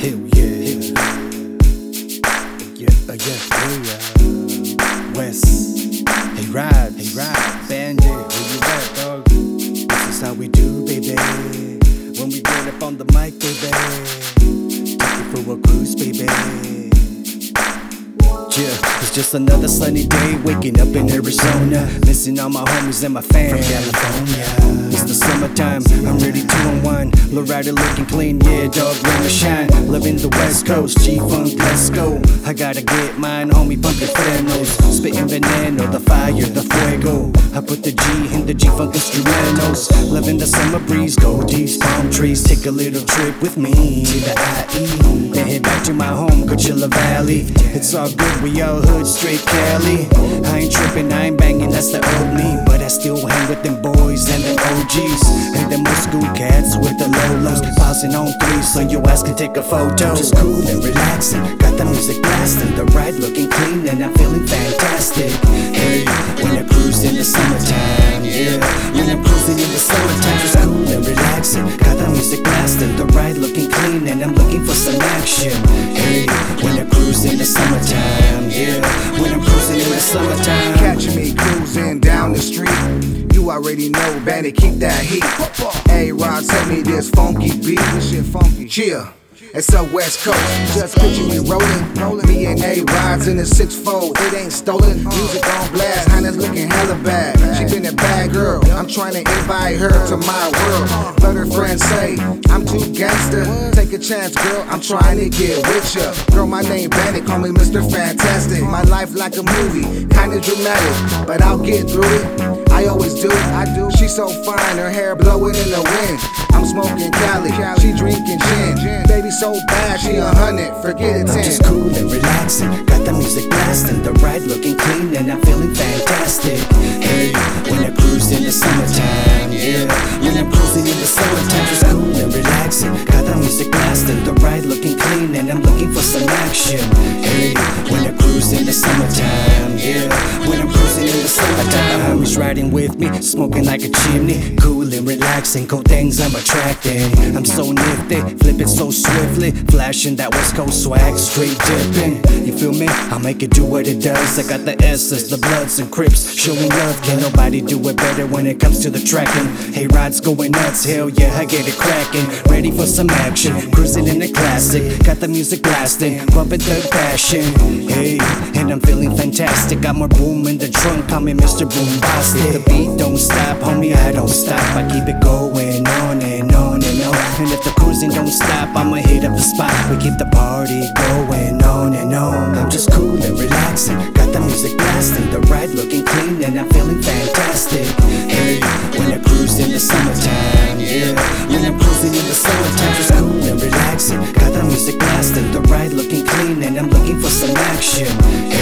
Hell yeah. West. Hey ride, Bandit, where you at, dog? This is how we do, baby. When we get up on the mic, baby. Take it for a cruise, baby. Yeah, it's just another sunny day, waking up in Arizona, missing all my homies and my fam from California. It's the summertime, I'm ready to unwind. Loretta looking clean, yeah, dog, rain or shine. Living the West Coast, G-Funk, let's go. I gotta get mine, homie, pumping frenos, spitting veneno, the fire, the fuego. I put the G in the G-Funk instrumentals. Living the summer breeze, goldies, palm trees. Take a little trip with me to the IE, then head back to my home, Coachella Valley. It's all good, we all hood, straight Cali. I ain't tripping, I ain't banging, that's the old me. But I still hang with them boys and them OGs, and them old school cats with the Lolos. Pausing on 3 so your ass can take a photo. Just cool and relaxing, got the music blasting, the ride looking clean and I'm feeling fantastic. Hey, when I cruise in the summertime, yeah, when I'm cruising in the summertime. Just cool and relaxing, got the music blasting, the ride looking clean and I'm looking for some action. Hey, when I cruise in the summertime, yeah, when I'm cruising in the summertime. Catch me cruising down the street, you already know, Bandit, keep that heat. A-Rod sent me this funky beat, this shit funky. Chill, it's a West Coast, just picture me rolling. Me and A-Rod's in a 6-fold, it ain't stolen. Music on blast, Hannah's looking hella bad. She been a bad girl, I'm trying to invite her to my world. But her friends say, I'm too gangster. Take a chance, girl, I'm trying to get with ya. Girl, my name Bandit, call me Mr. Fantastic. My life like a movie, kinda dramatic, but I'll get through it. I always do, I do. She's so fine, her hair blowing in the wind. I'm smoking Cali, she drinking gin. Baby so bad, she 100, forget it 10. I'm just cool and relaxing, got the music blasting, the ride looking clean and I'm feeling fantastic. Hey, when I cruise in the summertime, yeah, when I'm cruising in the summertime. Just cool and relaxing, got the music blasting, the ride looking clean and I'm looking for some action. Hey, when I cruise in the summertime, yeah, when I'm cruising in the summertime. My homies riding with me, smoking like a chimney, cool and relaxing, cool things I'm attracting. I'm so nifty, flipping so swiftly, flashing that West Coast swag, straight dipping. You feel me? I'll make it do what it does. I got the essence, the Bloods and Crips, showing love. Can nobody do it better when it comes to the tracking? Hey, rides going nuts, hell yeah, I get it cracking. Ready for some action, cruising in the classic, got the music blasting, bumping Thug Passion. Hey, and I'm feeling fantastic. Got more boom in the trunk, call me Mr. Boombastic. The beat don't stop, homie, I don't stop. I keep it going on and on and on. And if the cruising don't stop, I'ma hit up the spot. We keep the party going on and on. I'm just cool and relaxing, got the music blasting, the ride looking clean and I'm feeling fantastic. Hey, when I cruise in the summertime, yeah, when I'm cruising in the summertime. Just cool and relaxing, got the music blasting, the ride looking clean and I'm looking for some action.